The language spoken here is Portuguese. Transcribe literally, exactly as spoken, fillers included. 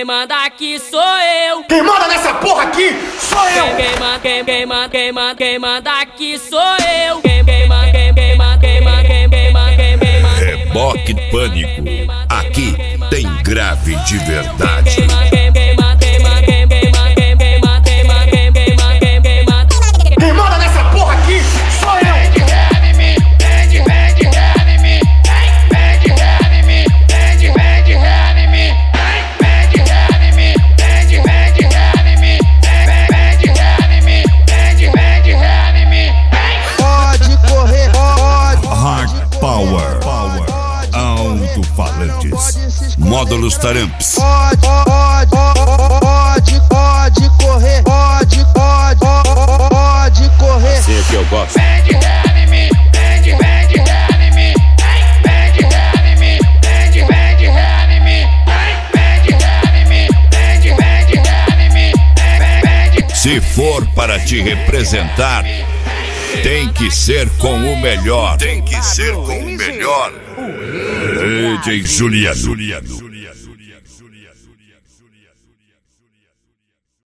quem manda aqui sou eu. Quem manda nessa porra aqui sou eu. Quem, quem manda, quem, quem manda, quem manda, quem manda aqui sou eu. Quem, quem manda, quem, quem manda, quem manda, quem, quem manda, quem, quem manda. Reboque Pânico. Aqui tem grave de verdade. Quem manda, quem, quem manda, quem manda, quem, quem manda, quem, quem manda, quem manda, quem, quem manda, quem, quem manda. Quem manda nessa porra aqui sou eu. Alto-falantes, módulos Taramps. Pode, pode, pode, pode correr, pode, pode, pode correr. Assim é que eu gosto. Vem de ré em mim, vem de vem de ré em mim, vem de ré em mim, vem de vem de ré em mim, vem de ré em mim, vem de vem de ré em mim, vem de. Se for para te representar, tem que ser com o melhor. Tem que ser com o melhor. D J Juliano.